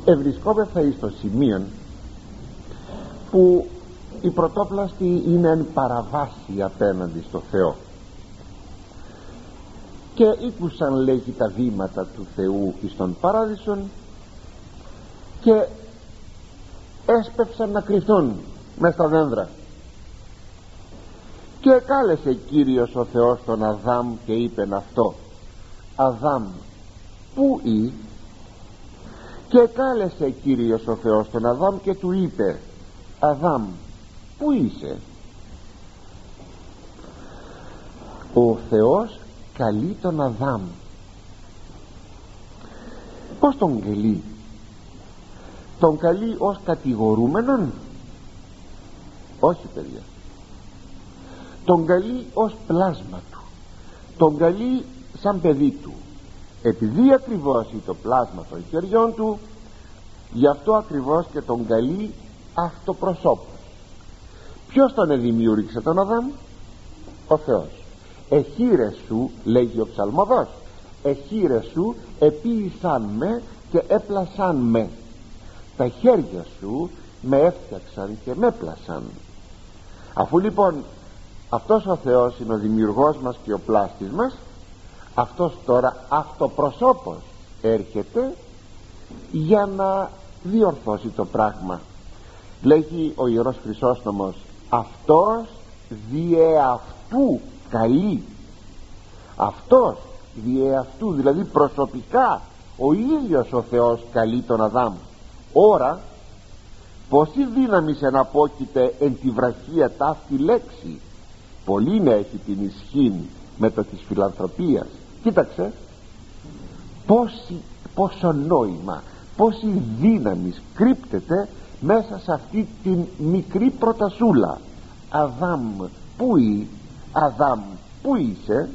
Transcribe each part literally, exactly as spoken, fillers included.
ευρισκόμεθα εις το σημείο που η πρωτόπλαστη είναι εν παραβάση απέναντι στο Θεό, και ήκουσαν, λέγει, τα βήματα του Θεού εις τον παράδεισον και έσπευσαν να κρυφτούν μες στα δέντρα. Και κάλεσε Κύριος ο Θεός τον Αδάμ και είπεν αυτό: Αδάμ, πού ή? Και κάλεσε Κύριος ο Θεός τον Αδάμ και του είπε: Αδάμ, πού είσαι? Ο Θεός καλεί τον Αδάμ. Πώς τον καλεί? Τον καλεί ως κατηγορούμενον? Όχι, παιδιά. Τον καλεί ως πλάσμα του, τον καλεί σαν παιδί του. Επειδή ακριβώς είναι το πλάσμα των χεριών του, γι' αυτό ακριβώς και τον καλεί αυτοπροσώπως. Ποιος τον δημιούργησε τον Αδάμ? Ο Θεός. Εχείρες σου, λέγει ο ψαλμοδός, εχείρες σου επίησαν με και έπλασαν με. Τα χέρια σου με έφτιαξαν και με έπλασαν. Αφού λοιπόν αυτός ο Θεός είναι ο δημιουργός μας και ο πλάστης μας, αυτός τώρα αυτοπροσώπως έρχεται για να διορθώσει το πράγμα. Λέγει ο Ιερός Χρυσόστομος, αυτός διε αυτού καλεί. Αυτός διε αυτού, δηλαδή προσωπικά ο ίδιος ο Θεός καλεί τον Αδάμ. Ωρα πόση δύναμη εναπόκειται εν τη βραχία ταύτη λέξη, πολύ να έχει την ισχύν μετά της φιλανθρωπίας. Κοίταξε πόση, πόσο νόημα, πόση δύναμη κρύπτεται μέσα σε αυτή την μικρή προτασούλα. Αδάμ, πού ή? Αδάμ, πού είσαι?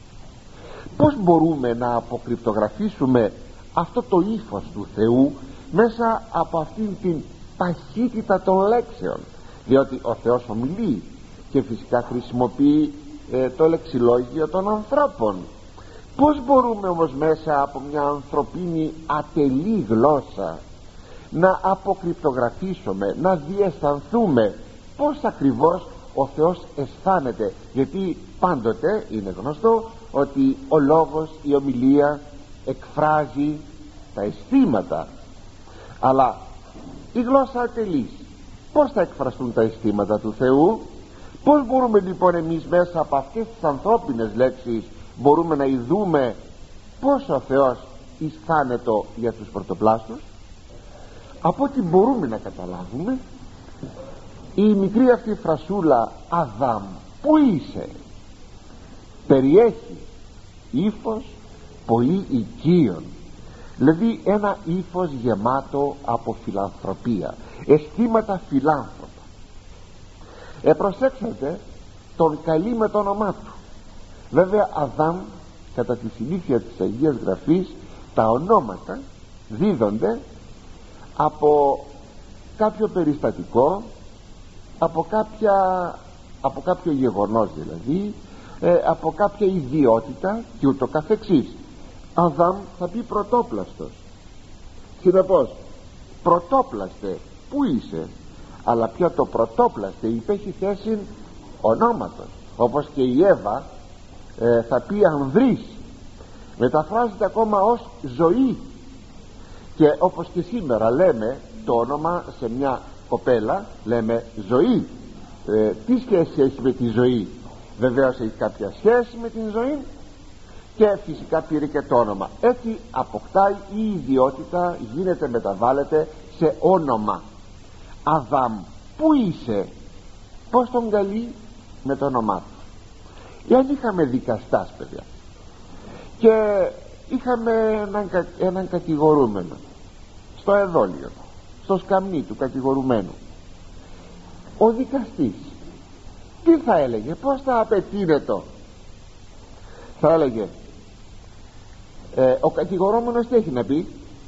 Πώς μπορούμε να αποκρυπτογραφήσουμε αυτό το ύφος του Θεού μέσα από αυτήν την παχύτητα των λέξεων? Διότι ο Θεός ομιλεί και φυσικά χρησιμοποιεί ε, το λεξιλόγιο των ανθρώπων. Πώς μπορούμε όμως μέσα από μια ανθρωπίνη ατελή γλώσσα να αποκρυπτογραφήσουμε, να διαισθανθούμε πώς ακριβώς ο Θεός αισθάνεται? Γιατί πάντοτε είναι γνωστό ότι ο λόγος, η ομιλία εκφράζει τα αισθήματα, αλλά η γλώσσα ατελής, πώς θα εκφραστούν τα αισθήματα του Θεού? Πώς μπορούμε λοιπόν εμείς μέσα από αυτές τις ανθρώπινες λέξεις μπορούμε να ειδούμε πώς ο Θεός αισθάνεται για τους πρωτοπλάστους? Από ό,τι μπορούμε να καταλάβουμε, η μικρή αυτή φρασούλα Αδάμ, πού είσαι, περιέχει ύφος πολύ οικείων, δηλαδή ένα ύφος γεμάτο από φιλανθρωπία, αισθήματα φιλάνθρωπα. Ε, προσέξτε, τον καλεί με το όνομά του. Βέβαια Αδάμ, κατά τη συνήθεια της Αγίας Γραφής, τα ονόματα δίδονται από κάποιο περιστατικό, από, κάποια, από κάποιο γεγονός δηλαδή, ε, από κάποια ιδιότητα και ούτω καθεξής. Αδάμ θα πει πρωτόπλαστος. Συνεπώς, πρωτόπλαστε, πού είσαι? Αλλά πια το πρωτόπλαστε υπέχει θέση ονόματος, όπως και η Εύα ε, θα πει ανδρής, μεταφράζεται ακόμα ως ζωή. Και όπως και σήμερα λέμε το όνομα σε μια κοπέλα, λέμε ζωή. ε, τι σχέση έχει με τη ζωή? Βεβαίως έχει κάποια σχέση με την ζωή και φυσικά πήρε και το όνομα. Έτσι αποκτάει η ιδιότητα, γίνεται, μεταβάλλεται σε όνομα. Αδάμ, πού είσαι? Πώς τον καλεί? Με το όνομά του. Εάν είχαμε δικαστάς, παιδιά, και είχαμε έναν, έναν κατηγορούμενο στο εδόλιο, στο σκαμνί του κατηγορουμένου, ο δικαστής τι θα έλεγε? Πώς θα απετείνετο? Θα έλεγε ε, ο κατηγορούμενος τι έχει να πει?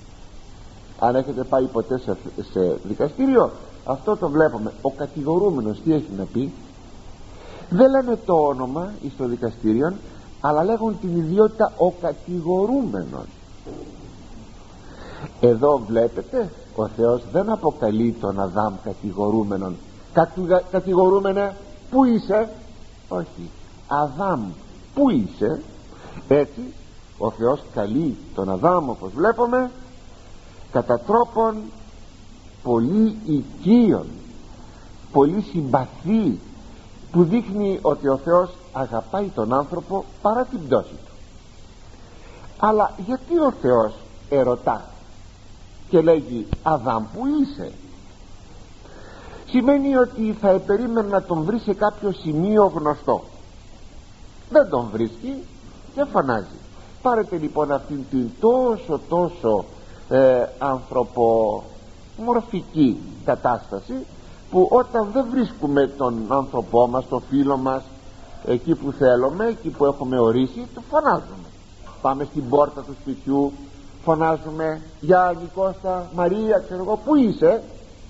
Αν έχετε πάει ποτέ σε, σε δικαστήριο, αυτό το βλέπουμε. Ο κατηγορούμενος τι έχει να πει? Δεν λένε το όνομα στο δικαστήριο, αλλά λέγουν την ιδιότητα ο κατηγορούμενος. Εδώ βλέπετε, ο Θεός δεν αποκαλεί τον Αδάμ κατηγορούμενον. Κατηγα... κατηγορούμενε, πού είσαι? Όχι. Αδάμ, πού είσαι? Έτσι ο Θεός καλεί τον Αδάμ, όπως βλέπουμε, κατά τρόπον πολύ οικείον, πολύ συμπαθή, που δείχνει ότι ο Θεός αγαπάει τον άνθρωπο παρά την πτώση του. Αλλά γιατί ο Θεός ερωτά και λέγει Αδάμ, που είσαι? Σημαίνει ότι θα επερίμενε να τον βρει σε κάποιο σημείο γνωστό. Δεν τον βρίσκει και φωνάζει. Πάρετε λοιπόν αυτήν την τόσο τόσο ε, ανθρωπομορφική κατάσταση, που όταν δεν βρίσκουμε τον άνθρωπό μας, τον φίλο μας, εκεί που θέλουμε, εκεί που έχουμε ορίσει, το φωνάζουμε. Πάμε στην πόρτα του σπιτιού, φωνάζουμε «Γεια Νικώστα, Μαρία, ξέρω εγώ, πού είσαι?»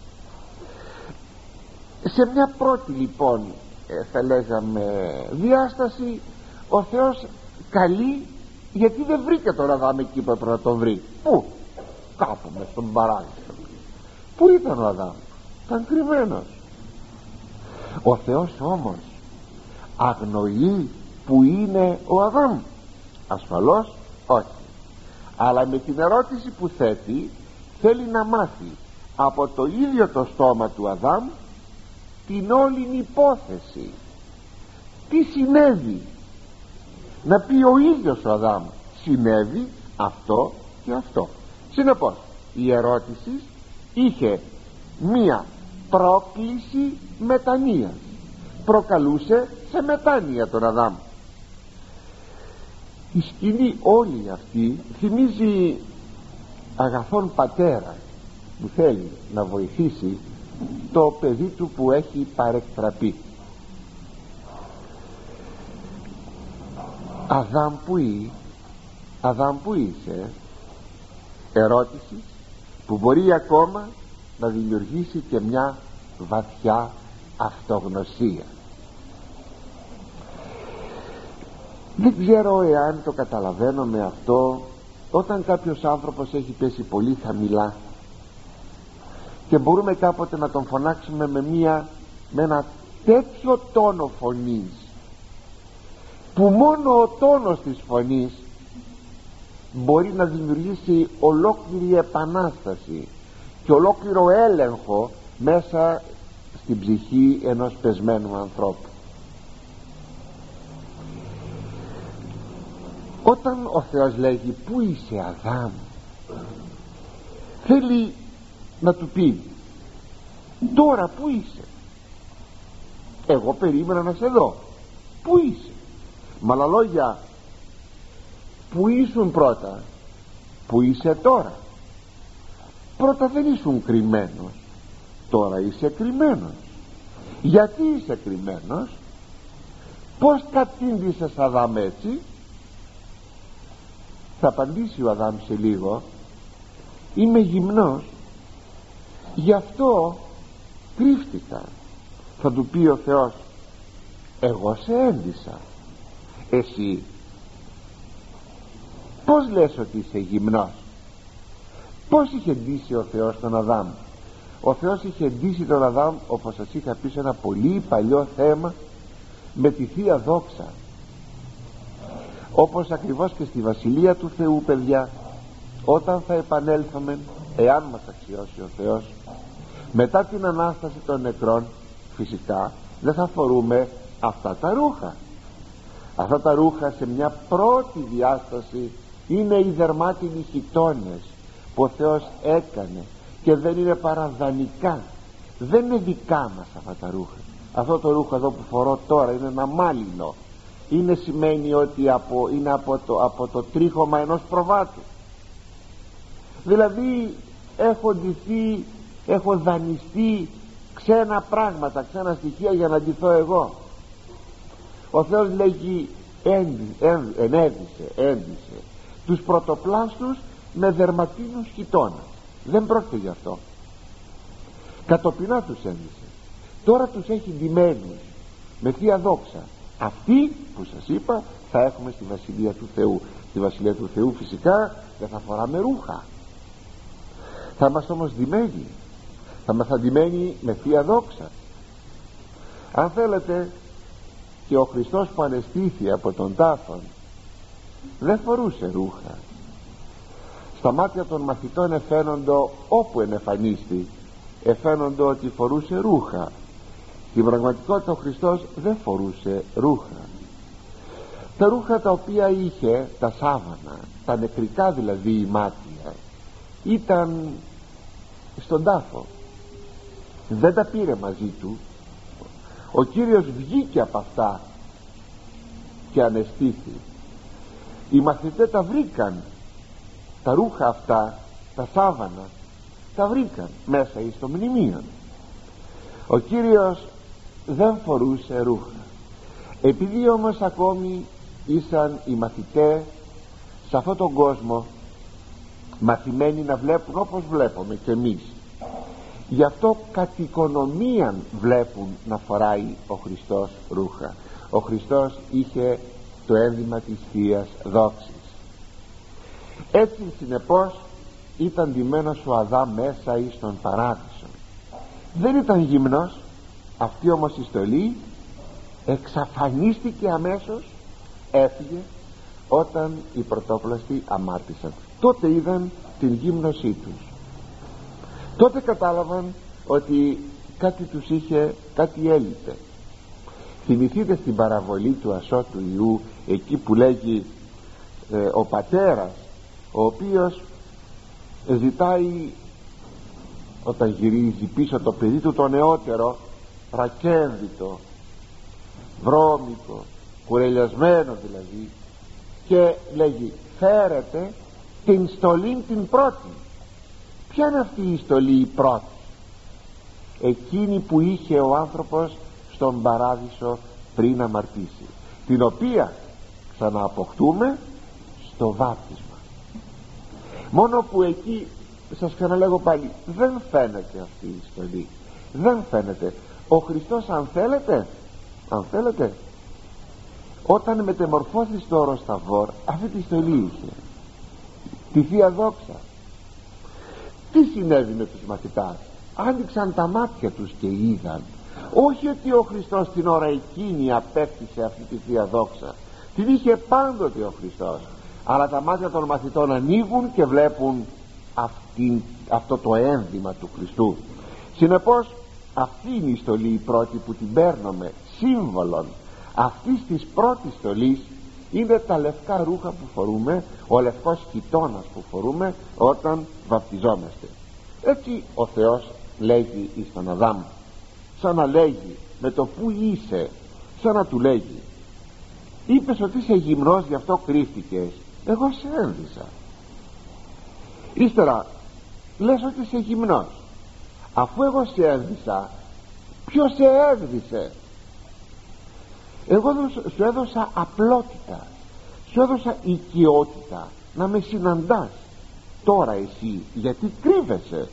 Σε μια πρώτη λοιπόν ε, θα λέγαμε διάσταση, ο Θεός καλεί, γιατί δεν βρήκε τον Αδάμ εκεί που έπρεπε να τον βρει. Πού? Κάπου μες στον παράδεισο. Πού ήταν ο Αδάμ? Ήταν κρυμμένος. Ο Θεός όμως αγνοεί που είναι ο Αδάμ? Ασφαλώς όχι. Αλλά με την ερώτηση που θέτει θέλει να μάθει από το ίδιο το στόμα του Αδάμ την όλη υπόθεση. Τι συνέβη? Να πει ο ίδιος ο Αδάμ, συνέβη αυτό και αυτό. Συνεπώς η ερώτηση είχε μία πρόκληση μετανοίας, προκαλούσε σε μετάνοια τον Αδάμ. Η σκηνή όλη αυτή θυμίζει αγαθόν πατέρα που θέλει να βοηθήσει το παιδί του που έχει παρεκτραπεί. Αδάμ, που ή, Αδάμ, που είσαι? Ερώτηση που μπορεί ακόμα να δημιουργήσει και μια βαθιά αυτογνωσία. Δεν ξέρω εάν το καταλαβαίνουμε αυτό όταν κάποιος άνθρωπος έχει πέσει πολύ χαμηλά και μπορούμε κάποτε να τον φωνάξουμε με, μια, με ένα τέτοιο τόνο φωνής, που μόνο ο τόνος της φωνής μπορεί να δημιουργήσει ολόκληρη επανάσταση και ολόκληρο έλεγχο μέσα στην ψυχή ενός πεσμένου ανθρώπου. Όταν ο Θεός λέγει «Πού είσαι Αδάμ?» θέλει να του πει «Τώρα πού είσαι? Εγώ περίμενα να σε δω. Πού είσαι?» Με άλλα λόγια, πού ήσουν πρώτα? Πού είσαι τώρα? Πρώτα δεν ήσουν κρυμμένος, τώρα είσαι κρυμμένος. Γιατί είσαι κρυμμένος? Πώς κατήντησες Αδάμ έτσι? Θα απαντήσει ο Αδάμ σε λίγο, είμαι γυμνός, γι' αυτό κρύφτηκα. Θα του πει ο Θεός, εγώ σε έντυσα, εσύ πως λες ότι είσαι γυμνός? Πως είχε ντύσει ο Θεός τον Αδάμ? Ο Θεός είχε ντύσει τον Αδάμ, όπως σας είχα πει σε ένα πολύ παλιό θέμα, με τη Θεία Δόξα. Όπως ακριβώς και στη Βασιλεία του Θεού, παιδιά, όταν θα επανέλθουμε, εάν μας αξιώσει ο Θεός, μετά την Ανάσταση των νεκρών, φυσικά δεν θα φορούμε αυτά τα ρούχα. Αυτά τα ρούχα σε μια πρώτη διάσταση είναι οι δερμάτινοι χιτώνες που ο Θεός έκανε και δεν είναι παρά δανεικά, δεν είναι δικά μας αυτά τα ρούχα. Αυτό το ρούχο εδώ που φορώ τώρα είναι ένα μάλινο, είναι, σημαίνει ότι από, είναι από το, από το τρίχωμα ενός προβάτου. Δηλαδή έχω ντυθεί, έχω δανειστεί ξένα πράγματα, ξένα στοιχεία για να ντυθώ εγώ. Ο Θεός λέγει ένδυ, εν, ενέδυσε, ένδυσε τους πρωτοπλάστους με δερματίνους χιτώνα. Δεν πρόκειται γι' αυτό. Κατοπινά τους ένδυσε. Τώρα τους έχει ντυμένους με Θεία Δόξα. Αυτοί που σας είπα θα έχουμε στη Βασιλεία του Θεού. Στη Βασιλεία του Θεού φυσικά δεν θα φοράμε ρούχα. Θα είμαστε όμως ντυμένοι, θα είμαστε ντυμένοι με Θεία Δόξα. Αν θέλετε, και ο Χριστός που ανεστήθη από τον τάφον δεν φορούσε ρούχα. Στα μάτια των μαθητών εφαίνοντο, όπου ενεφανίστη, εφαίνοντο ότι φορούσε ρούχα. Στην πραγματικότητα ο Χριστός δεν φορούσε ρούχα. Τα ρούχα τα οποία είχε, τα σάβανα, τα νεκρικά δηλαδή η μάτια, ήταν στον τάφο, δεν τα πήρε μαζί του. Ο Κύριος βγήκε από αυτά και ανεστήθη. Οι μαθητές τα βρήκαν, τα ρούχα αυτά, τα σάβανα, τα βρήκαν μέσα εις το μνημείο. Ο Κύριος δεν φορούσε ρούχα. Επειδή όμως ακόμη ήσαν οι μαθητές σε αυτόν τον κόσμο μαθημένοι να βλέπουν όπως βλέπουμε και εμείς, γι' αυτό κατ' οικονομίαν βλέπουν να φοράει ο Χριστός ρούχα. Ο Χριστός είχε το ένδυμα της Θείας Δόξης. Έτσι συνεπώς ήταν ντυμένος ο Αδάμ μέσα εις τον παράδεισο. Δεν ήταν γυμνός. Αυτή όμως η στολή εξαφανίστηκε αμέσως, έφυγε όταν οι πρωτόπλαστοι αμάρτησαν. Τότε είδαν την γύμνωσή τους. Τότε κατάλαβαν ότι κάτι τους είχε, κάτι έλειπε. Θυμηθείτε στην παραβολή του ασώτου Ιού, εκεί που λέγει ε, ο πατέρας, ο οποίος ζητάει, όταν γυρίζει πίσω το παιδί του το νεότερο, ρακένδυτο, βρώμικο, κουρελιασμένο δηλαδή, και λέγει φέρετε την στολή την πρώτη. Ποια είναι αυτή η στολή η πρώτη? Εκείνη που είχε ο άνθρωπος στον παράδεισο πριν αμαρτήσει, την οποία ξανααποκτούμε στο βάπτισμα. Μόνο που εκεί, σας ξαναλέγω πάλι, δεν φαίνεται αυτή η στολή, δεν φαίνεται. Ο Χριστός αν θέλετε, αν θέλετε όταν μετεμορφώθηκε στο όρος Ταβόρ, αυτή τη στολή είχε, τη Θεία Δόξα. Τι συνέβη με τους μαθητάς? Άνοιξαν τα μάτια τους και είδαν. Όχι ότι ο Χριστός την ώρα εκείνη απέκτησε αυτή τη Θεία Δόξα, την είχε πάντοτε ο Χριστός, αλλά τα μάτια των μαθητών ανοίγουν και βλέπουν αυτή, αυτό το ένδυμα του Χριστού. Συνεπώς αυτή είναι η στολή η πρώτη που την παίρνουμε, σύμβολον αυτής της πρώτης στολής είναι τα λευκά ρούχα που φορούμε, ο λευκός χιτώνας που φορούμε όταν βαπτιζόμαστε. Έτσι ο Θεός λέγει εις τον Αδάμ, σαν να λέγει με το που είσαι, σαν να του λέγει, είπες ότι είσαι γυμνός, γι' αυτό κρύφτηκες, εγώ σε ένδυσα. Ύστερα λες ότι είσαι γυμνός, αφού εγώ σε ένδυσα, ποιος σε ένδυσε? Εγώ σου έδωσα απλότητα, σου έδωσα οικειότητα να με συναντάς. Τώρα εσύ γιατί κρύβεσαι?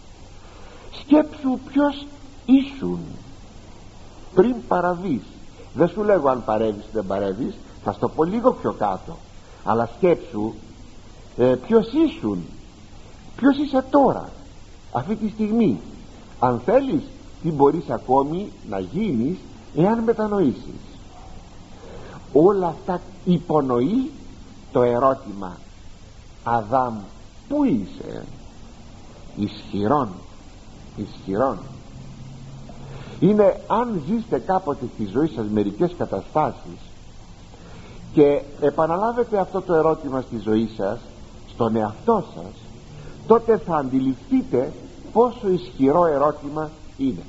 Σκέψου ποιος ήσουν πριν παραβείς. Δεν σου λέγω αν παρεύεις ή δεν παρεύεις, θα στο πω λίγο πιο κάτω, αλλά σκέψου ε, ποιος ήσουν, ποιος είσαι τώρα, αυτή τη στιγμή. Αν θέλεις, τι μπορείς ακόμη να γίνεις εάν μετανοήσεις. Όλα αυτά υπονοεί το ερώτημα, Αδάμ, πού είσαι? Ισχυρόν, ισχυρόν. Είναι, αν ζήσετε κάποτε στη ζωή σας μερικές καταστάσεις και επαναλάβετε αυτό το ερώτημα στη ζωή σας, στον εαυτό σας, τότε θα αντιληφθείτε πόσο ισχυρό ερώτημα είναι.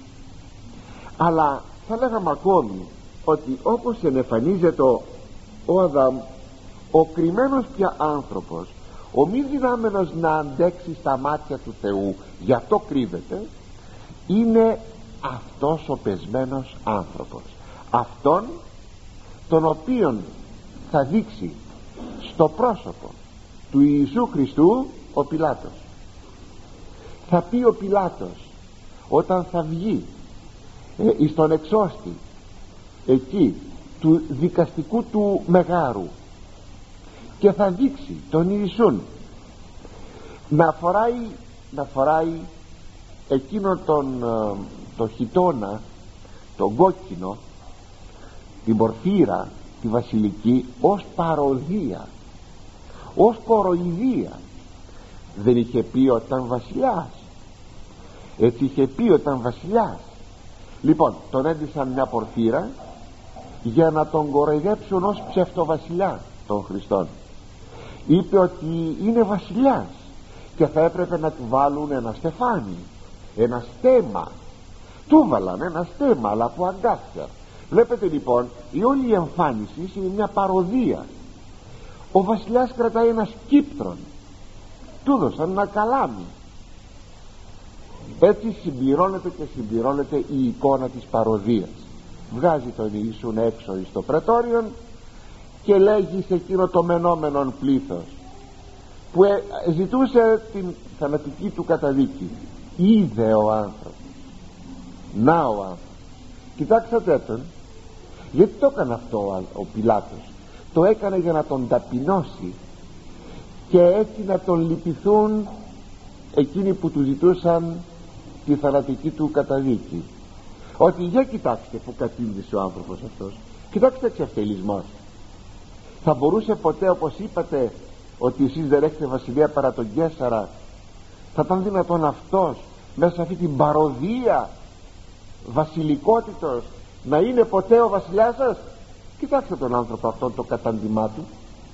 Αλλά θα λέγαμε ακόμη ότι όπως ενεφανίζεται ο, ο Αδάμ, ο κρυμμένος πια άνθρωπος, ο μη δυνάμενος να αντέξει στα μάτια του Θεού, γι' αυτό κρύβεται, είναι αυτός ο πεσμένος άνθρωπος, αυτόν τον οποίον θα δείξει στο πρόσωπο του Ιησού Χριστού ο Πιλάτος. Θα πει ο Πιλάτος όταν θα βγει ε, εις τον εξώστη εκεί του δικαστικού του μεγάρου και θα δείξει τον Ιησούν να φοράει να φοράει εκείνο τον το χιτώνα, τον κόκκινο, την πορφύρα, τη βασιλική, ως παροδία, ως κοροϊδία. Δεν είχε πει όταν βασιλιάς, έτσι είχε πει όταν βασιλιάς. Λοιπόν, τον έντυσαν μια πορφύρα για να τον κοροϊδέψουν ως ψευτοβασιλιά τον Χριστόν. Είπε ότι είναι βασιλιάς και θα έπρεπε να του βάλουν ένα στεφάνι, ένα στέμμα. Του βάλαν ένα στέμμα, αλλά από αγκάθια. Βλέπετε λοιπόν, η όλη εμφάνιση είναι μια παροδία. Ο βασιλιάς κρατάει ένα σκύπτρον, του δώσαν ένα καλάμι. Έτσι συμπληρώνεται και συμπληρώνεται η εικόνα της παροδίας. Βγάζει τον Ιησούν έξω εις το πρατόριον και λέγει σε εκείνο το μενόμενον πλήθος που ε, ζητούσε την θανατική του καταδίκη, είδε ο άνθρωπος, να ο άνθρωπος. Κοιτάξατε τον, γιατί το έκανε αυτό ο, ο Πιλάτος? Το έκανε για να τον ταπεινώσει και έτσι να τον λυπηθούν εκείνοι που του ζητούσαν τη θανατική του καταδίκη. Ότι για κοιτάξτε που κατήντησε ο άνθρωπος αυτός, κοιτάξτε εξευτελισμός. Θα μπορούσε ποτέ, όπως είπατε, ότι εσείς δεν έχετε βασιλεία παρά τον Καίσαρα? Θα ήταν δυνατόν αυτός μέσα σε αυτή την παροδία βασιλικότητος να είναι ποτέ ο βασιλιάς σας? Κοιτάξτε τον άνθρωπο αυτόν, το κατάντημά του.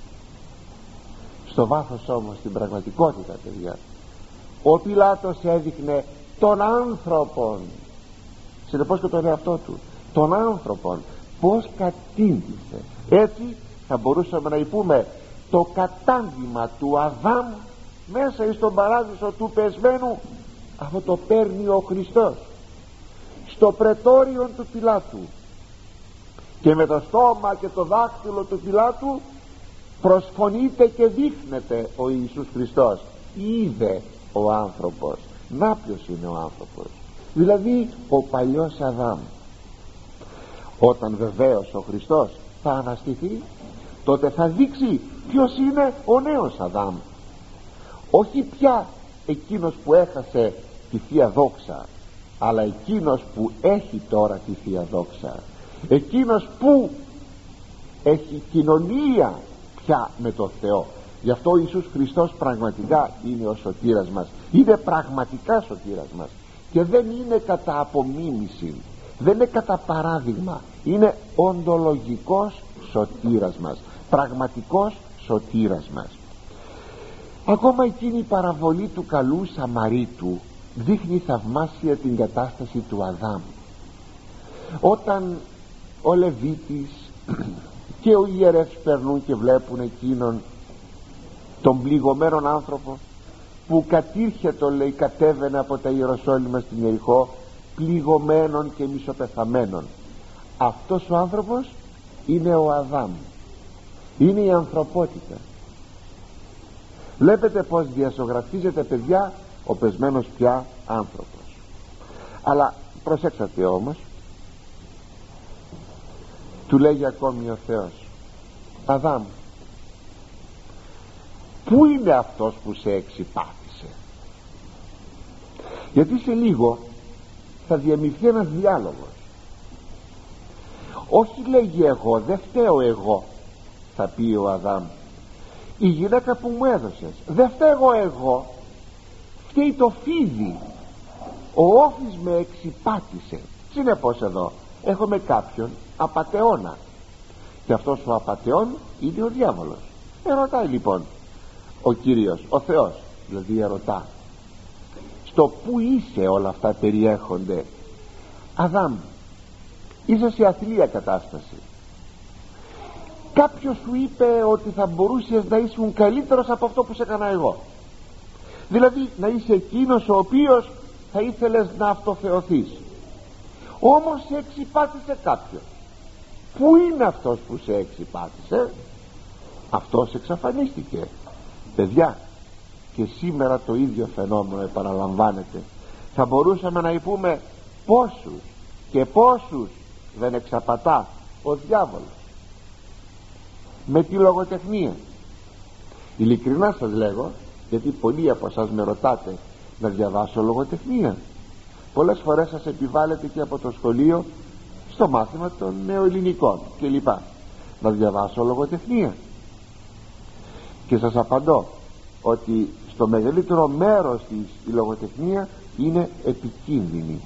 Στο βάθος όμως, στην πραγματικότητα, παιδιά, ο Πιλάτος έδειχνε τον άνθρωπον, συνεπώς και τον εαυτό του, τον άνθρωπον, πως κατήντησε. Έτσι θα μπορούσαμε να πούμε το κατάντημα του Αδάμ μέσα εις τον παράδεισο του πεσμένου. Αυτό το παίρνει ο Χριστός στο πρετόριο του Πιλάτου και με το στόμα και το δάχτυλο του Πιλάτου προσφωνείται και δείχνεται ο Ιησούς Χριστός. Είδε ο άνθρωπος. Να ποιος είναι ο άνθρωπος? Δηλαδή ο παλιός Αδάμ. Όταν βεβαίως ο Χριστός θα αναστηθεί, τότε θα δείξει ποιος είναι ο νέος Αδάμ. Όχι πια εκείνος που έχασε τη Θεία Δόξα, αλλά εκείνος που έχει τώρα τη Θεία Δόξα, εκείνος που έχει κοινωνία πια με το Θεό. Γι' αυτό ο Ιησούς Χριστός πραγματικά είναι ο σωτήρας μας, είναι πραγματικά σωτήρας μας και δεν είναι κατά απομίμηση, δεν είναι κατά παράδειγμα, είναι οντολογικός σωτήρας μας, πραγματικός σωτήρας μας. Ακόμα εκείνη η παραβολή του καλού Σαμαρίτου δείχνει θαυμάσια την κατάσταση του Αδάμ. Όταν ο Λεβίτης και ο ιερεύς περνούν και βλέπουν εκείνον τον πληγωμένον άνθρωπο που κατήρχετο, λέει, κατέβαινε από τα Ιεροσόλυμα στην Ιεριχώ, πληγωμένον και μισοπεθαμένον, αυτός ο άνθρωπος είναι ο Αδάμ, είναι η ανθρωπότητα. Βλέπετε πως διασωγραφίζεται, παιδιά, ο πεσμένος πια άνθρωπος. Αλλά προσέξατε όμως, του λέγει ακόμη ο Θεός, Αδάμ, πού είναι αυτός που σε εξυπάτησε? Γιατί σε λίγο θα διαμειφθεί ένας διάλογος. Όχι, λέγει, εγώ δεν φταίω, εγώ, θα πει ο Αδάμ, η γυναίκα που μου έδωσες, δεν φταίω εγώ, φταίει το φίδι, ο όφης με εξυπάτησε. Συνεπώς εδώ έχουμε κάποιον απατεώνα και αυτός ο απατεών είναι ο διάβολος. Ερωτάει λοιπόν ο Κύριος, ο Θεός δηλαδή, ερωτά, στο που είσαι όλα αυτά περιέχονται? Αδάμ, είσαι σε αθλία κατάσταση. Κάποιος σου είπε ότι θα μπορούσες να ήσουν καλύτερος από αυτό που σε έκανα εγώ, δηλαδή να είσαι εκείνος ο οποίος θα ήθελες να αυτοθεωθείς. Όμως σε εξυπάτησε κάποιος. Πού είναι αυτός που σε εξυπάτησε? Αυτός εξαφανίστηκε. Παιδιά, και σήμερα το ίδιο φαινόμενο επαναλαμβάνεται. Θα μπορούσαμε να πούμε πόσους και πόσους δεν εξαπατά ο διάβολος με τη λογοτεχνία. Ειλικρινά σας λέγω, γιατί πολλοί από εσάς με ρωτάτε να διαβάσω λογοτεχνία. Πολλές φορές σας επιβάλλεται και από το σχολείο στο μάθημα των νεοελληνικών κλπ. Να διαβάσω λογοτεχνία. Και σας απαντώ ότι στο μεγαλύτερο μέρος της η λογοτεχνία είναι επικίνδυνη,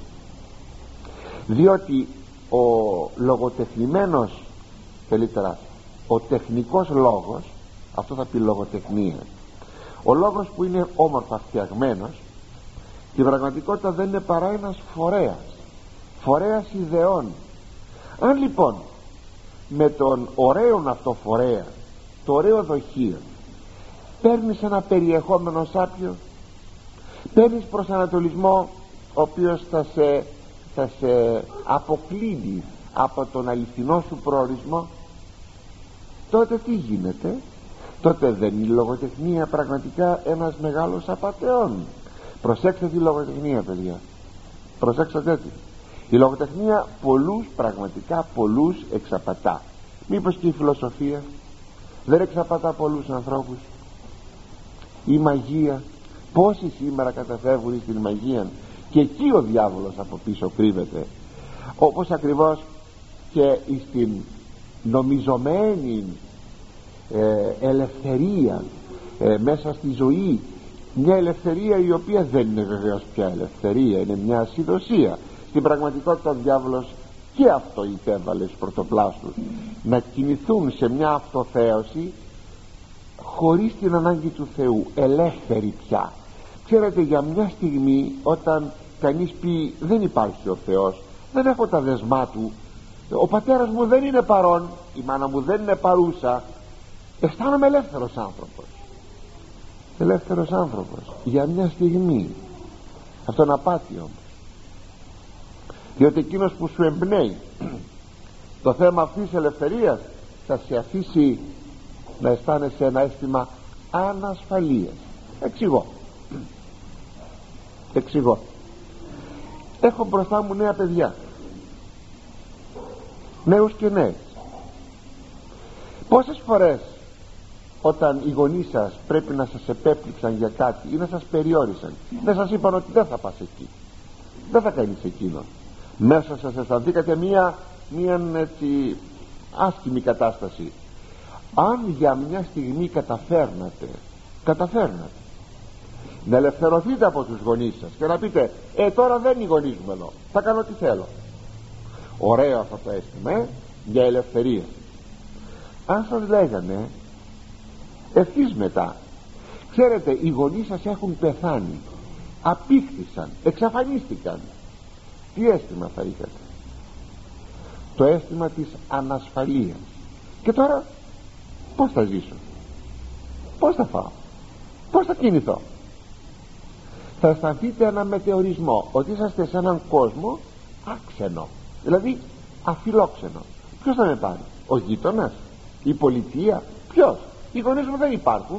διότι ο λογοτεχνημένος, καλύτερα ο τεχνικός λόγος, αυτό θα πει λογοτεχνία, ο λόγος που είναι όμορφα φτιαγμένος, στην πραγματικότητα δεν είναι παρά ένας φορέας, φορέας ιδεών. Αν λοιπόν με τον ωραίον αυτό φορέα, το ωραίο δοχείο, παίρνεις ένα περιεχόμενο σάπιο, παίρνεις προσανατολισμό ο οποίος θα σε, θα σε αποκλίνει από τον αληθινό σου προορισμό, τότε τι γίνεται? Τότε δεν είναι η λογοτεχνία πραγματικά ένας μεγάλος απατεών? Προσέξτε τη λογοτεχνία, παιδιά, προσέξτε τη. Η λογοτεχνία πολλούς, πραγματικά πολλούς εξαπατά. Μήπως και η φιλοσοφία δεν εξαπατά πολλούς ανθρώπους? Η μαγεία, πόσοι σήμερα καταφεύγουν στην μαγεία, και εκεί ο διάβολος από πίσω κρύβεται, όπως ακριβώς και στην νομιζομένη ε, ελευθερία ε, μέσα στη ζωή, μια ελευθερία η οποία δεν είναι βεβαίως πια ελευθερία, είναι μια ασυδοσία. Στην πραγματικότητα ο διάβολος και αυτό υπέβαλε στους πρωτοπλάστους, να κινηθούν σε μια αυτοθέωση χωρίς την ανάγκη του Θεού, ελεύθεροι πια. Ξέρετε, για μια στιγμή όταν κανείς πει δεν υπάρχει ο Θεός, δεν έχω τα δεσμά του, ο πατέρας μου δεν είναι παρόν, η μάνα μου δεν είναι παρούσα, αισθάνομαι ελεύθερος άνθρωπος. Ελεύθερος άνθρωπος για μια στιγμή. Αυτό είναι απάτη όμως, διότι εκείνος που σου εμπνέει το θέμα αυτής της ελευθερίας θα σε αφήσει να αισθάνεσαι ένα αίσθημα ανασφαλείας. Εξηγώ Εξηγώ Έχω μπροστά μου νέα παιδιά, νέους και νέες. Πόσες φορές όταν οι γονείς σας πρέπει να σας επέπληξαν για κάτι ή να σας περιόρισαν, να σας είπαν ότι δεν θα πας εκεί, δεν θα κάνεις εκείνο, μέσα σας αισθανθήκατε μία, μία έτσι άσχημη κατάσταση? Αν για μια στιγμή καταφέρνατε καταφέρνατε να ελευθερωθείτε από τους γονείς σας και να πείτε ε τώρα δεν είναι οι γονείς μου εδώ, θα κάνω τι θέλω, ωραίο αυτό το αίσθημα, ε? για ελευθερία. Αν σας λέγανε ευθύς μετά, ξέρετε, οι γονείς σας έχουν πεθάνει, απήχθησαν, εξαφανίστηκαν, τι αίσθημα θα είχατε? Το αίσθημα της ανασφαλείας. Και τώρα πώς θα ζήσω, πώς θα φάω, πώς θα κινηθώ? Θα αισθανθείτε ένα μετεωρισμό, ότι είσαστε σε έναν κόσμο άξενο, δηλαδή αφιλόξενο. Ποιος θα με πάρει? Ο γείτονας, η πολιτεία, ποιος? Οι γονείς μου δεν υπάρχουν.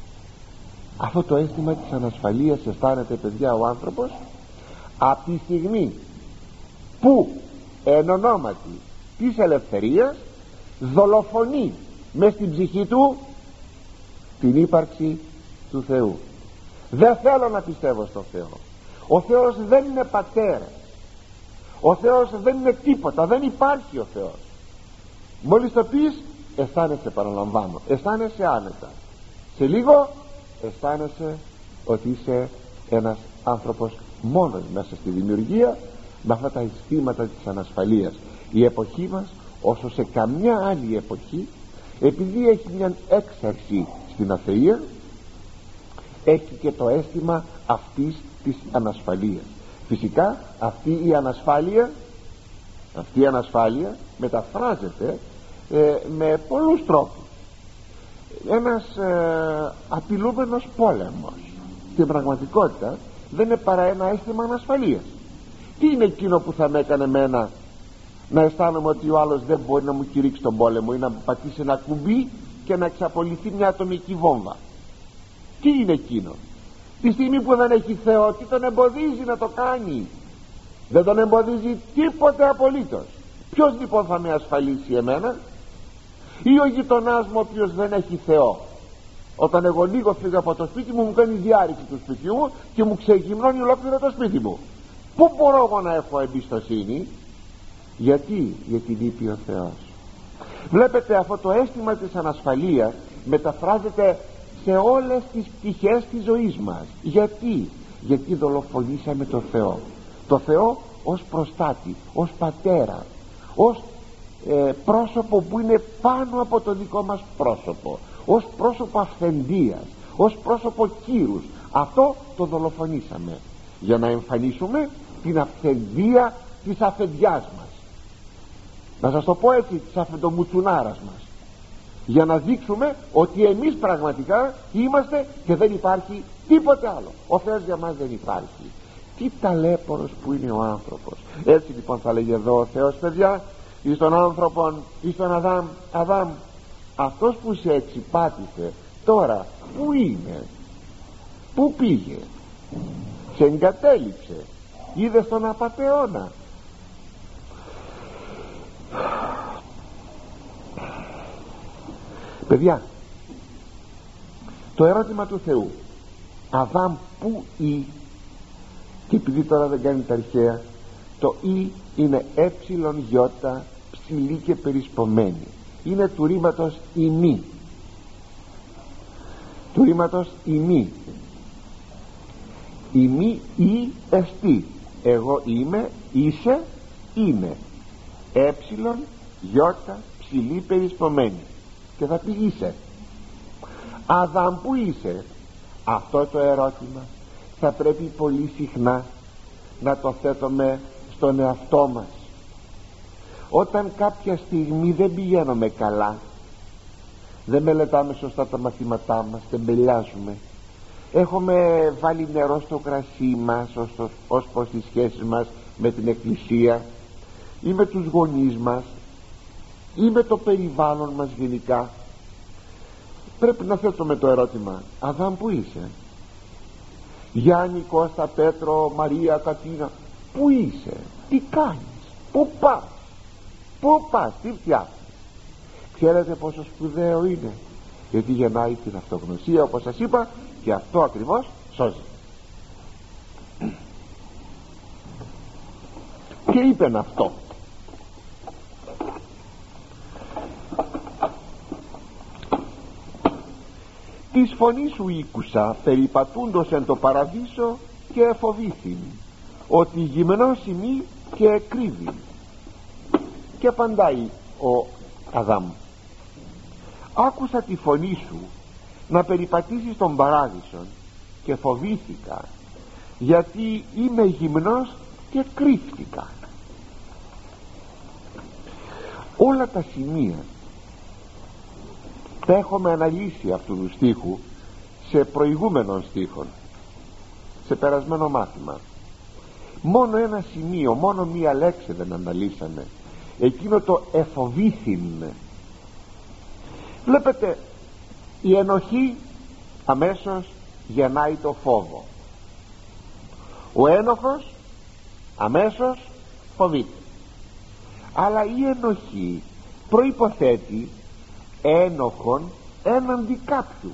Αυτό το αίσθημα της ανασφαλείας αισθάνεται, παιδιά, ο άνθρωπος από τη στιγμή που εν ονόματι της ελευθερίας δολοφονεί μες στην ψυχή του την ύπαρξη του Θεού. Δεν θέλω να πιστεύω στο Θεό. Ο Θεός δεν είναι πατέρας, ο Θεός δεν είναι τίποτα, δεν υπάρχει ο Θεός. Μόλις το πεις, αισθάνεσαι, παραλαμβάνω, αισθάνεσαι άνετα. Σε λίγο αισθάνεσαι ότι είσαι ένας άνθρωπος μόνος μέσα στη δημιουργία, με αυτά τα αισθήματα της ανασφαλείας. Η εποχή μας, όσο σε καμιά άλλη εποχή, επειδή έχει μια έξαρση στην αθεία, έχει και το αίσθημα αυτής της ανασφαλείας. Φυσικά αυτή η ανασφάλεια αυτή η ανασφάλεια μεταφράζεται ε, με πολλούς τρόπους. Ένας ε, απειλούμενος πόλεμος στην πραγματικότητα δεν είναι παρά ένα αίσθημα ανασφαλείας. Τι είναι εκείνο που θα με έκανε εμένα να αισθάνομαι ότι ο άλλος δεν μπορεί να μου κηρύξει τον πόλεμο ή να πατήσει ένα κουμπί και να εξαπολυθεί μια ατομική βόμβα? Τι είναι εκείνο? Τη στιγμή που δεν έχει Θεό, τι τον εμποδίζει να το κάνει? Δεν τον εμποδίζει τίποτε απολύτως. Ποιος λοιπόν θα με ασφαλίσει εμένα? Ή ο γειτονάς μου ο οποίος δεν έχει Θεό, Όταν εγώ λίγο φύγω από το σπίτι μου, μου κάνει διάρρηξη του σπιτιού μου και μου ξεγυμνώνει ολόκληρο το σπίτι μου. Πού μπορώ εγώ να έχω εμπιστοσύνη? Γιατί? Γιατί λείπει ο Θεός. Βλέπετε, αυτό το αίσθημα της ανασφαλείας μεταφράζεται σε όλες τις πτυχές της ζωής μας. Γιατί? Γιατί δολοφονήσαμε το Θεό. Το Θεό ως προστάτη, ως πατέρα, ως ε, πρόσωπο που είναι πάνω από το δικό μας πρόσωπο, ως πρόσωπο αυθεντίας, ως πρόσωπο κύρους. Αυτό το δολοφονήσαμε για να εμφανίσουμε την αυθεντία της αφεντιάς μας, να σας το πω έτσι, της αφεντομουτσουνάρας μας, για να δείξουμε ότι εμείς πραγματικά είμαστε και δεν υπάρχει τίποτε άλλο. Ο Θεός για μας δεν υπάρχει. Τι ταλέπορος που είναι ο άνθρωπος. Έτσι λοιπόν θα λέγει εδώ ο Θεός, παιδιά, εις τον άνθρωπον, εις τον Αδάμ, Αδάμ, αυτός που σε εξυπάτησε τώρα πού είναι, πού πήγε? Σε εγκατέλειψε, είδε στον απατεώνα. Παιδιά, το ερώτημα του Θεού, Αδάμ πού ή, και επειδή τώρα δεν κάνει τα αρχαία, το ή είναι έψιλον γιώτα, ψηλή και περισπομένη, είναι του ρήματος ημί, του ρήματος ημί. Ημί ή εστί, εγώ είμαι, είσαι, είναι, έψιλον γιώτα, ψηλή, περισπομένη, και θα πει είσαι. Αδάμ που είσαι? Αυτό το ερώτημα θα πρέπει πολύ συχνά να το θέτουμε στον εαυτό μας. Όταν κάποια στιγμή δεν πηγαίνουμε καλά, δεν μελετάμε σωστά τα μαθήματά μας, τεμπελιάζουμε, έχουμε βάλει νερό στο κρασί μας ως, ως προς τις σχέσεις μας με την Εκκλησία ή με τους γονείς μας ή με το περιβάλλον μας γενικά, πρέπει να θέτουμε το ερώτημα, Αδάμ που είσαι? Γιάννη, Κώστα, Πέτρο, Μαρία, Κατίνα, πού είσαι, τι κάνεις, πού πας, πού πας, τι φτιάχνεις? Ξέρετε πόσο σπουδαίο είναι? Γιατί γεννάει την αυτογνωσία, όπως σας είπα, και αυτό ακριβώς σώζει. Και είπεν αυτό, της φωνής σου ήκουσα περιπατούντος εν το παραδείσο και εφοβήθην ότι γυμνός ημί και εκρύβει. Και απαντάει ο Αδάμ, άκουσα τη φωνή σου να περιπατήσεις τον παράδεισον και φοβήθηκα, γιατί είμαι γυμνός και κρύφτηκα. Όλα τα σημεία τα έχουμε αναλύσει αυτού του στίχου σε προηγούμενων στίχων, σε περασμένο μάθημα. Μόνο ένα σημείο, μόνο μία λέξη δεν αναλύσαμε, εκείνο το εφοβήθην. Βλέπετε, η ενοχή αμέσως γεννάει το φόβο, ο ένοχος αμέσως φοβείται, αλλά η ενοχή προϋποθέτει ένοχον έναντι κάποιου.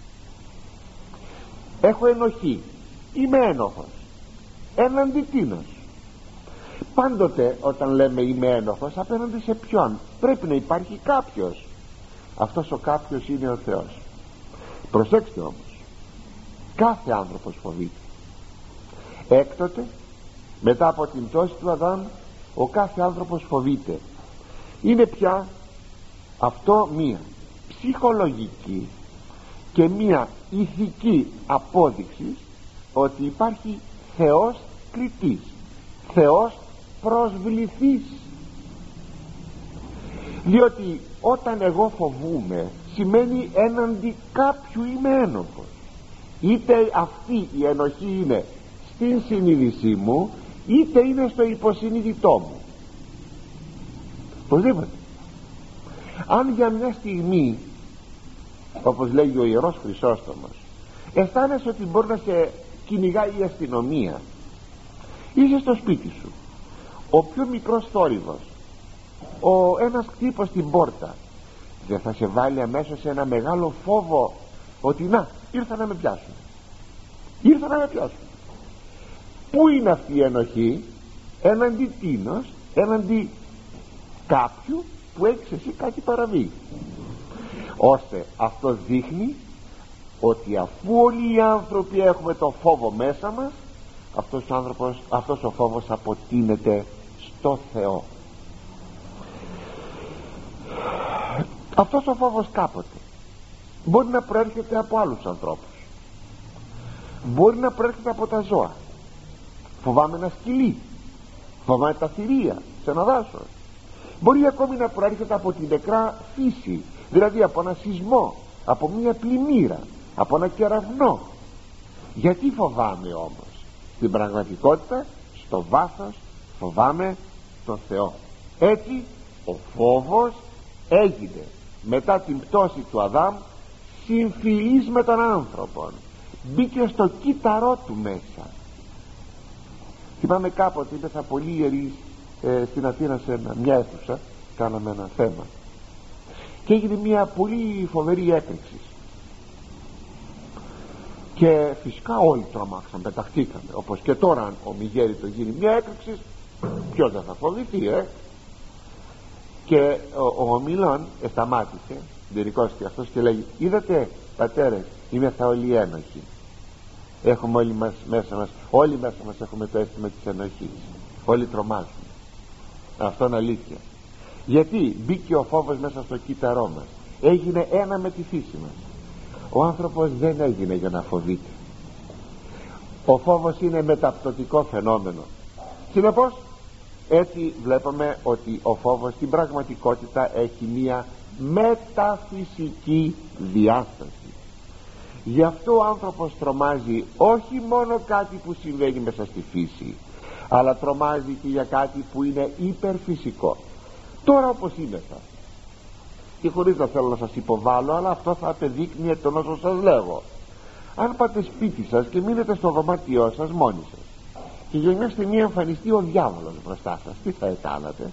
Έχω ενοχή, είμαι ένοχος, έναντι τίνος? Πάντοτε όταν λέμε είμαι ένοχος, απέναντι σε ποιον? Πρέπει να υπάρχει κάποιος. Αυτός ο κάποιος είναι ο Θεός. Προσέξτε όμως, κάθε άνθρωπος φοβείται. Έκτοτε, μετά από την πτώση του Αδάμ, ο κάθε άνθρωπος φοβείται. Είναι πια αυτό μία ψυχολογική και μία ηθική απόδειξη ότι υπάρχει Θεός κριτής, Θεός προσβληθής. Διότι όταν εγώ φοβούμαι, σημαίνει έναντι κάποιου είμαι ένοχος. Είτε αυτή η ενοχή είναι στην συνείδησή μου, είτε είναι στο υποσυνείδητό μου. Οπωσδήποτε. Αν για μια στιγμή, όπως λέγει ο Ιερός Χρυσόστομος, αισθάνεσαι ότι μπορεί να σε κυνηγάει η αστυνομία, είσαι στο σπίτι σου, ο πιο μικρός θόρυβος, ο ένας χτύπος στην πόρτα, δεν θα σε βάλει αμέσως σε ένα μεγάλο φόβο ότι να, ήρθαν να με πιάσουν, ήρθαν να με πιάσουν. Πού είναι αυτή η ενοχή? Έναντι τίνος? Έναντι κάποιου που έχεις εσύ κάτι παραβεί. Ώστε αυτό δείχνει ότι αφού όλοι οι άνθρωποι έχουμε το φόβο μέσα μας, αυτός ο άνθρωπος, αυτός ο φόβος αποτείνεται στο Θεό. Αυτός ο φόβος κάποτε μπορεί να προέρχεται από άλλους ανθρώπους, μπορεί να προέρχεται από τα ζώα. Φοβάμαι ένα σκυλί, φοβάμαι τα θηρία σε ένα δάσος. Μπορεί ακόμη να προέρχεται από την νεκρά φύση, δηλαδή από ένα σεισμό, από μια πλημμύρα, από ένα κεραυνό. Γιατί φοβάμαι όμως? Στην πραγματικότητα, στο βάθος φοβάμαι τον Θεό. Έτσι ο φόβος έγινε μετά την πτώση του Αδάμ συμφιλής με τον άνθρωπο, μπήκε στο κύτταρό του μέσα. Θυμάμαι κάποτε ήμεθα πολύ ιερείς ε, στην Αθήνα σε ένα, μια αίθουσα, κάναμε ένα θέμα και έγινε μια πολύ φοβερή έκρηξη και φυσικά όλοι τρομάξαν, πεταχτήκαμε, όπως και τώρα αν ομιγέρι το γίνει μια έκρηξη, ποιος δεν θα φοβηθεί, ε? Και ο, ο ομιλών σταμάτησε, δυρικώστηκε αυτός και λέγει: είδατε πατέρες, είμεθα όλοι ένοχοι, έχουμε όλοι μας, μέσα μας, όλοι μέσα μας έχουμε το αίσθημα της ενοχής, όλοι τρομάζουμε. Αυτό είναι αλήθεια. Γιατί μπήκε ο φόβος μέσα στο κύτταρό μας, έγινε ένα με τη φύση μας. Ο άνθρωπος δεν έγινε για να φοβείται. Ο φόβος είναι μεταπτωτικό φαινόμενο. Συνεπώς έτσι βλέπουμε ότι ο φόβος στην πραγματικότητα έχει μία μεταφυσική διάσταση. Γι' αυτό ο άνθρωπος τρομάζει όχι μόνο κάτι που συμβαίνει μέσα στη φύση, αλλά τρομάζει και για κάτι που είναι υπερφυσικό. Τώρα όπως είμεθα, και χωρίς να θέλω να σας υποβάλω, αλλά αυτό θα απεδείκνυε τον όσο σας λέγω. Αν πάτε σπίτι σας και μείνετε στο δωμάτιό σας μόνοι σας και για μια στιγμή εμφανιστεί ο διάβολος μπροστά σας, τι θα κάνατε?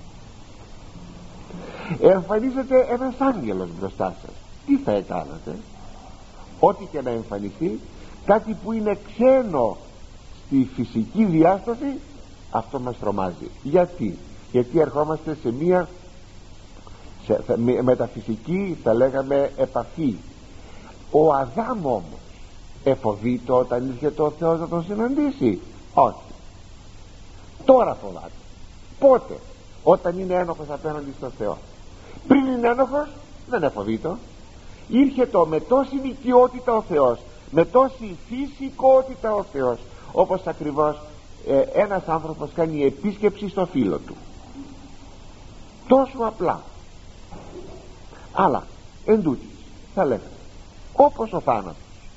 Εμφανίζεται ένας άγγελος μπροστά σας, τι θα κάνατε? Ό,τι και να εμφανιστεί, κάτι που είναι ξένο στη φυσική διάσταση, αυτό μας τρομάζει. Γιατί? Γιατί ερχόμαστε σε μια σε, σε, μεταφυσική, θα λέγαμε, επαφή. Ο Αδάμ όμως εφοβείται όταν ήρθε ο Θεός να τον συναντήσει? Όχι. Τώρα φοβάται. Πότε? Όταν είναι ένοχος απέναντι στον Θεό. Πριν είναι ένοχος δεν εφοβείται. Ήρθε το με τόση νοικιότητα ο Θεός, με τόση φυσικότητα ο Θεός, όπως ακριβώς ε, ένας άνθρωπος κάνει επίσκεψη στο φίλο του, τόσο απλά. Αλλά εν τούτης θα λέγαμε, όπως ο θάνατος,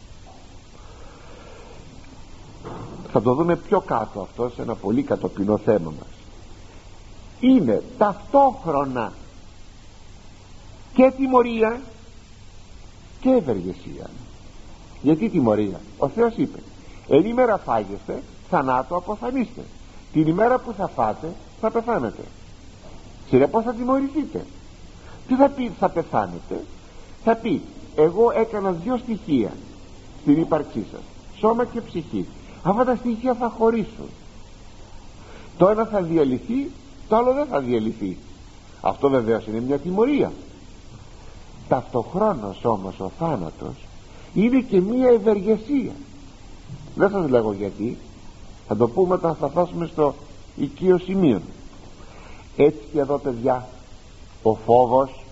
θα το δούμε πιο κάτω αυτό σε ένα πολύ κατοπινό θέμα μας, είναι ταυτόχρονα και τιμωρία και ευεργεσία. Γιατί τιμωρία? Ο Θεός είπε: εν ημέρα φάγεστε, θανάτου αποθανείστε. Την ημέρα που θα φάτε θα πεθάνετε. Συνεπώς θα τιμωρηθείτε. Τι θα πει θα πεθάνετε? Θα πει: εγώ έκανα δυο στοιχεία στην ύπαρξή σας, σώμα και ψυχή. Αυτά τα στοιχεία θα χωρίσουν. Το ένα θα διαλυθεί, το άλλο δεν θα διαλυθεί. Αυτό βεβαίως είναι μια τιμωρία. Ταυτοχρόνως όμως ο θάνατος είναι και μία ευεργεσία. Δεν σας λέγω γιατί, θα το πούμε όταν θα φτάσουμε στο οικείο σημείο. Έτσι και εδώ, παιδιά, ο φόβος,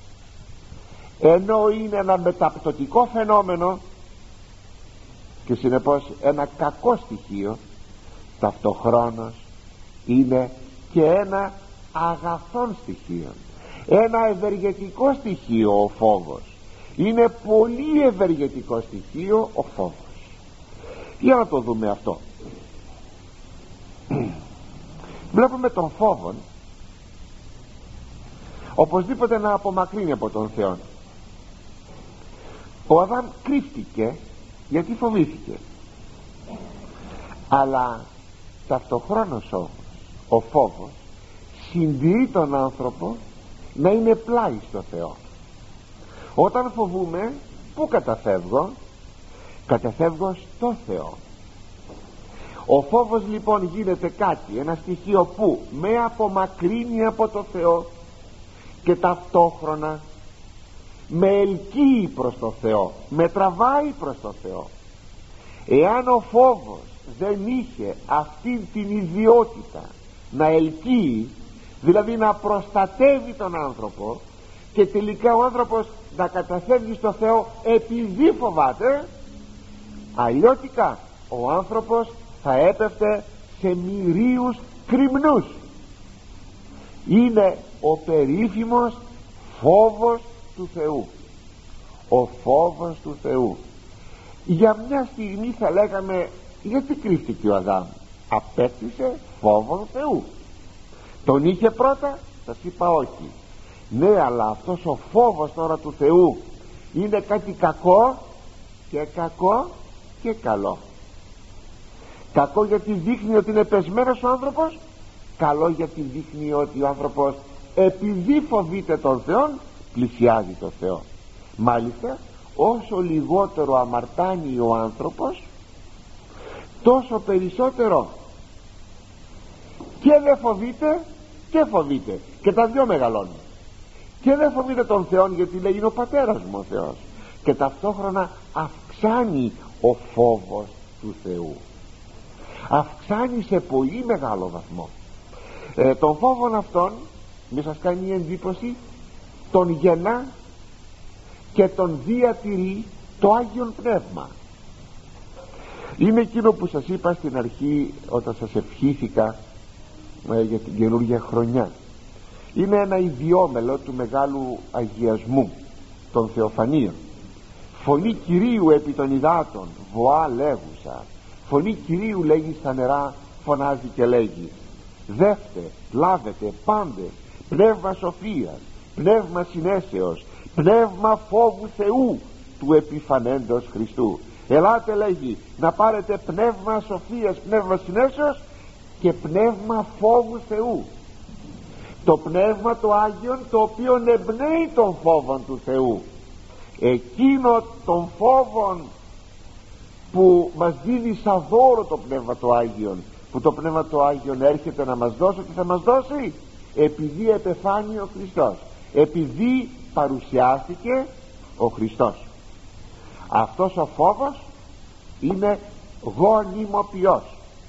ενώ είναι ένα μεταπτωτικό φαινόμενο και συνεπώς ένα κακό στοιχείο, ταυτοχρόνως είναι και ένα αγαθόν στοιχείο, ένα ευεργετικό στοιχείο. Ο φόβος είναι πολύ ευεργετικό στοιχείο, ο φόβος. Για να το δούμε αυτό. Βλέπουμε τον φόβο οπωσδήποτε να απομακρύνει από τον Θεό. Ο Αδάμ κρύφτηκε γιατί φοβήθηκε, αλλά ταυτοχρόνως όμως ο φόβος συντηρεί τον άνθρωπο να είναι πλάι στο Θεό. Όταν φοβούμε Πού καταφεύγω? Καταφεύγω στο Θεό. Ο φόβος λοιπόν γίνεται κάτι, ένα στοιχείο που με απομακρύνει από το Θεό και ταυτόχρονα με ελκύει προς το Θεό, με τραβάει προς το Θεό. Εάν ο φόβος δεν είχε αυτή την ιδιότητα να ελκύει, δηλαδή να προστατεύει τον άνθρωπο, και τελικά ο άνθρωπος να καταφεύγει στο Θεό επειδή φοβάται, αλλιώτικα ο άνθρωπος θα έπεφτε σε μυρίους κρυμνούς. Είναι ο περίφημος φόβος του Θεού, ο φόβος του Θεού. Για μια στιγμή θα λέγαμε, γιατί κρύφτηκε ο Αδάμ? Απέκτησε φόβο Θεού. Τον είχε πρώτα? Σας είπα όχι. Ναι, αλλά αυτός ο φόβος τώρα του Θεού είναι κάτι κακό, και κακό και καλό. Κακό γιατί δείχνει ότι είναι πεσμένος ο άνθρωπος, καλό γιατί δείχνει ότι ο άνθρωπος επειδή φοβείται τον Θεό πλησιάζει τον Θεό. Μάλιστα όσο λιγότερο αμαρτάνει ο άνθρωπος, τόσο περισσότερο και δεν φοβείται και φοβείται, και τα δυο μεγαλώνουν. Και δεν φοβείται τον Θεό γιατί λέει είναι ο πατέρας μου ο Θεός, και ταυτόχρονα αυξάνει ο φόβος του Θεού, αυξάνει σε πολύ μεγάλο βαθμό. ε, τον φόβον αυτόν, μη σας κάνει εντύπωση, τον γεννά και τον διατηρεί το Άγιον Πνεύμα. Είναι εκείνο που σας είπα στην αρχή όταν σας ευχήθηκα ε, για την καινούργια χρονιά. Είναι ένα ιδιόμελο του μεγάλου αγιασμού των Θεοφανίων. Φωνή Κυρίου επί των υδάτων βοά λέγουσα. Φωνή Κυρίου λέγει στα νερά, φωνάζει και λέγει: δεύτε, λάβετε πάντες πνεύμα σοφίας, πνεύμα συνέσεως, πνεύμα φόβου Θεού του επιφανέντος Χριστού. Ελάτε, λέγει, να πάρετε πνεύμα σοφίας, πνεύμα συνέσεως και πνεύμα φόβου Θεού. Το πνεύμα το Άγιον, το οποίο εμπνέει τον φόβον του Θεού, εκείνο τον φόβον που μας δίνει σαν δώρο το πνεύμα το Άγιον, που το πνεύμα το Άγιον έρχεται να μας δώσει. Τι θα μας δώσει? Επειδή επεφάνει ο Χριστός, επειδή παρουσιάστηκε ο Χριστός. Αυτός ο φόβος είναι γονιμοποιός.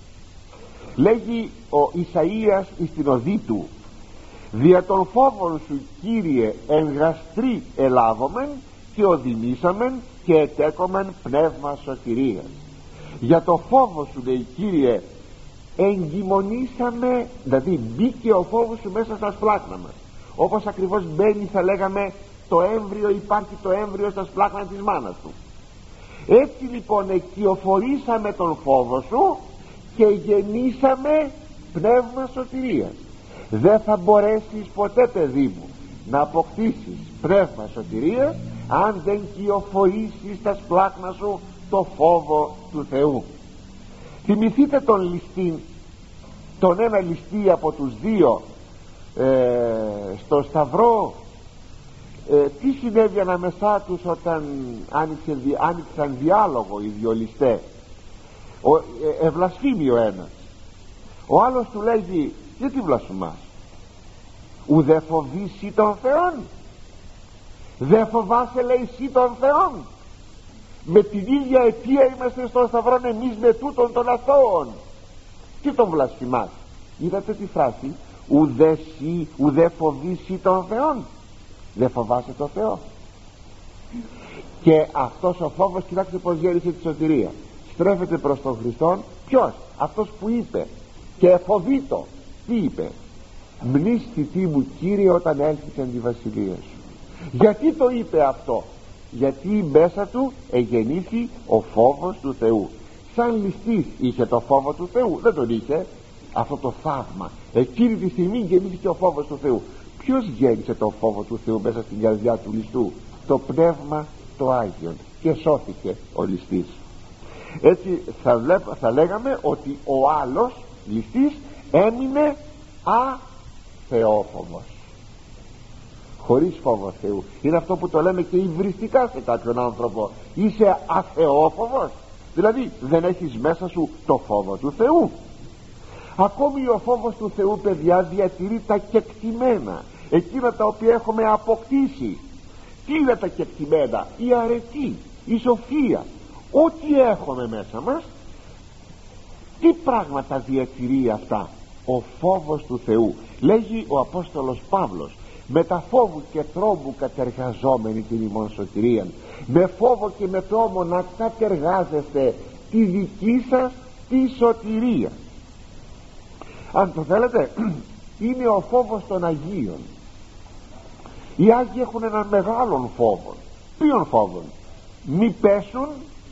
Λέγει ο Ισαΐας εις την οδή του: δια των φόβων σου, Κύριε, εν γαστρή ελάβομεν και οδυνήσαμεν και ετέκομεν πνεύμα σωτηρίας. Για το φόβο σου, λέει, Κύριε, εγκυμονήσαμε, δηλαδή μπήκε ο φόβος σου μέσα στα σπλάχνα μας, όπως ακριβώς μπαίνει, θα λέγαμε, το έμβριο, υπάρχει το έμβριο στα σπλάχνα της μάνας του. Έτσι λοιπόν εκκυοφορήσαμε τον φόβο σου και γεννήσαμε πνεύμα σωτηρίας. Δεν θα μπορέσεις ποτέ, παιδί μου, να αποκτήσεις πνεύμα σωτηρίας αν δεν κυοφορήσεις στα σπλάχνα σου το φόβο του Θεού. Θυμηθείτε τον ληστή, τον ένα ληστή από τους δύο ε, στο Σταυρό. ε, τι συνέβη ανάμεσά τους όταν άνοιξε, άνοιξαν διάλογο οι δυο ληστές? Ο, ε, ευλασφήμει ο ένας. Ο άλλος του λέγει: γιατί βλασφημάς? Ουδε φοβήσει τον Θεόν? Δεν φοβάσαι, λέει, εσύ τον Θεόν? Με την ίδια αιτία είμαστε στον Σταυρό εμείς με τούτον των αθώων. Τι τον βλασφημάς? Είδατε τη φράση? Ουδε εσύ, ουδε φοβήσει τον Θεόν? Δεν φοβάσαι τον Θεό? Και αυτός ο φόβος, κοιτάξτε πως γέρισε τη σωτηρία. Στρέφεται προς τον Χριστόν. Ποιος? Αυτός που είπε και εφοβήτω. Τι είπε? Μνήσθητή μου, Κύριε, όταν έλθεις εν τη βασιλεία σου. Γιατί το είπε αυτό? Γιατί μέσα του εγεννήθη ο φόβος του Θεού. Σαν ληστής είχε το φόβο του Θεού? Δεν τον είχε. Αυτό το θαύμα, εκείνη τη στιγμή γεννήθηκε ο φόβος του Θεού. Ποιος γέννησε το φόβο του Θεού μέσα στην καρδιά του ληστού? Το πνεύμα το Άγιον, και σώθηκε ο ληστής. Έτσι θα, βλέπ, θα λέγαμε ότι ο άλλος ληστής έμεινε αθεόφοβος. χωρίς φόβο Θεού. Είναι αυτό που το λέμε και υβριστικά σε κάποιον άνθρωπο: είσαι αθεόφοβος, δηλαδή δεν έχεις μέσα σου το φόβο του Θεού. Ακόμη ο φόβος του Θεού, παιδιά, διατηρεί τα κεκτημένα, εκείνα τα οποία έχουμε αποκτήσει. Τι είναι τα κεκτημένα? Η αρετή, η σοφία, ό,τι έχουμε μέσα μας. Τι πράγματα διατηρεί αυτά? Ο φόβος του Θεού. Λέγει ο Απόστολος Παύλος: με τα φόβου και τρόμου κατεργαζόμενοι την ημών σωτηρίαν. Με φόβο και με τρόμο να κατεργάζεστε τη δική σας τη σωτηρία. Αν το θέλετε, είναι ο φόβος των Αγίων. Οι Άγιοι έχουν έναν μεγάλον φόβο. Ποιον φόβο? Μη πέσουν,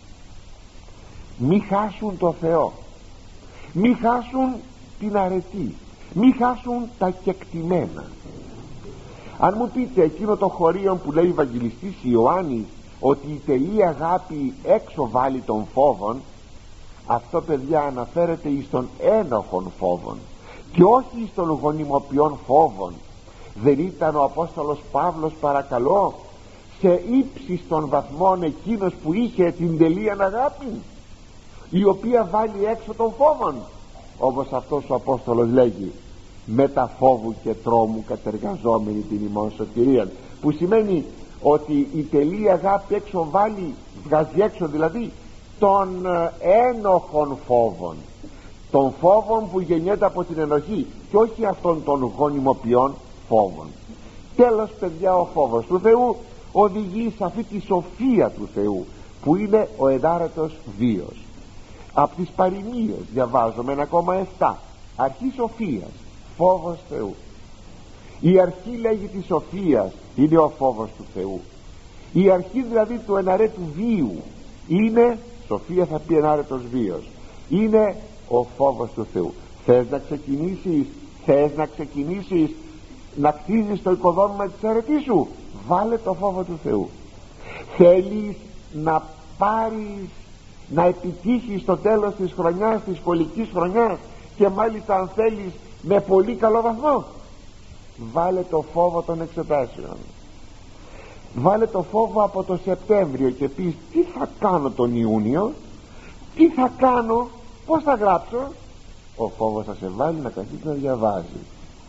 μη χάσουν το Θεό, μη χάσουν την αρετή, μη χάσουν τα κεκτημένα. Αν μου πείτε εκείνο το χωρίο που λέει ο Ευαγγελιστής Ιωάννης, ότι η τελή αγάπη έξω βάλει των φόβων, αυτό, παιδιά, αναφέρεται εις των ένοχων φόβων και όχι εις των γονιμοποιών φόβων. Δεν ήταν ο Απόστολος Παύλος, παρακαλώ, σε ύψιστον βαθμών εκείνος που είχε την τελείαν αγάπη, η οποία βάλει έξω των φόβων? Όπως αυτός ο Απόστολος λέγει: με τα φόβου και τρόμου κατεργαζόμενοι την ημών σωτηρίαν, που σημαίνει ότι η τελεία αγάπη έξω βάλει, βγάζει έξω δηλαδή των ένοχων φόβων, των φόβων που γεννιέται από την ενοχή και όχι αυτών των γονιμοποιών φόβων. Τέλος, παιδιά, ο φόβος του Θεού οδηγεί σε αυτή τη σοφία του Θεού που είναι ο ενάρετος βίος. Από τις παροιμίες διαβάζουμε ένα κόμμα επτά, αρχή σοφίας, φόβος Θεού. Η αρχή, λέγει, της σοφίας είναι ο φόβος του Θεού. Η αρχή δηλαδή του εναρέτου βίου είναι, σοφία θα πει ενάρετος βίος, είναι ο φόβος του Θεού. Θες να ξεκινήσεις, θες να ξεκινήσεις να κτίζεις το οικοδόμημα της αρετής σου? Βάλε το φόβο του Θεού. Θέλεις να πάρεις, να επιτύχεις στο τέλος της χρονιάς, της σχολικής χρονιάς, και μάλιστα αν θέλεις με πολύ καλό βαθμό? Βάλε το φόβο των εξετάσεων. Βάλε το φόβο από το Σεπτέμβριο και πεις: τι θα κάνω τον Ιούνιο, τι θα κάνω, πώς θα γράψω? Ο φόβος θα σε βάλει να καθίσεις να διαβάζεις.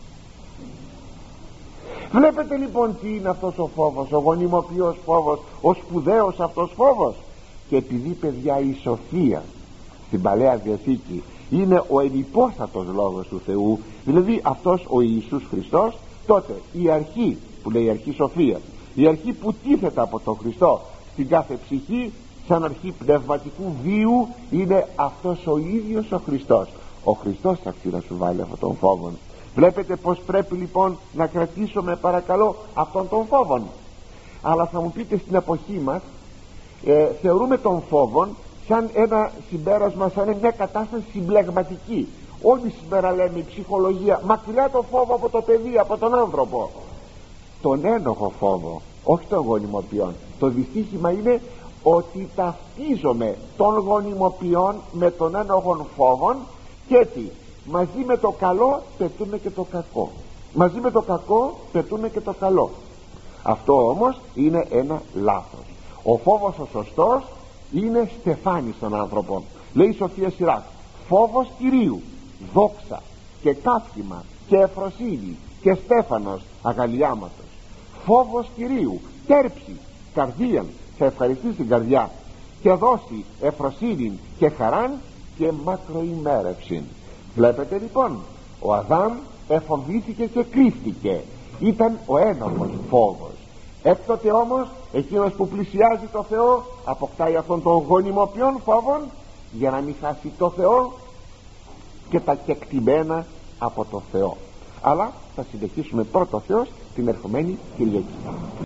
Βλέπετε λοιπόν τι είναι αυτός ο φόβος, ο γονιμοποιός φόβος, ο σπουδαίος αυτός φόβος. Και επειδή, παιδιά, η σοφία στην Παλαιά Διαθήκη είναι ο ενυπόστατος λόγος του Θεού, δηλαδή αυτός ο Ιησούς Χριστός, τότε η αρχή που λέει η αρχή σοφία, η αρχή που τίθεται από τον Χριστό στην κάθε ψυχή σαν αρχή πνευματικού βίου, είναι αυτός ο ίδιος ο Χριστός. Ο Χριστός θα να σου βάλει αυτόν τον φόβο. Βλέπετε πως πρέπει λοιπόν να κρατήσουμε, παρακαλώ, αυτόν τον φόβο. Αλλά θα μου πείτε, στην εποχή μας ε, θεωρούμε τον φόβο σαν ένα συμπέρασμα, σαν μια κατάσταση συμπλεγματική. Όλοι σήμερα λέμε η ψυχολογία, μακριά το φόβο από το παιδί, από τον άνθρωπο. Τον ένοχο φόβο, όχι των γονιμοποιών. Το δυστύχημα είναι ότι ταυτίζομαι των γονιμοποιών με τον ένοχων φόβων, και έτσι μαζί με το καλό πετούμε και το κακό, μαζί με το κακό πετούμε και το καλό. Αυτό όμως είναι ένα λάθος. Ο φόβος ο σωστός είναι στεφάνι στον άνθρωπο. Λέει η Σοφία Σιράκ: φόβος Κυρίου, δόξα και καύχημα και εφροσύνη και στέφανος αγαλιάματος. Φόβος Κυρίου, τέρψη καρδίαν, θα ευχαριστήσει την καρδιά, και δώσει εφροσύνη και χαράν και μακροημέρευσιν. Βλέπετε λοιπόν, ο Αδάμ εφοβήθηκε και κρύφτηκε, ήταν ο ένοχος φόβος. Έκτοτε όμως εκείνος που πλησιάζει το Θεό αποκτάει αυτόν τον γονιμοποιών φόβων, για να μην χάσει το Θεό και τα κεκτημένα από το Θεό. Αλλά θα συνεχίσουμε πρώτο Θεός την ερχομένη Κυριακή.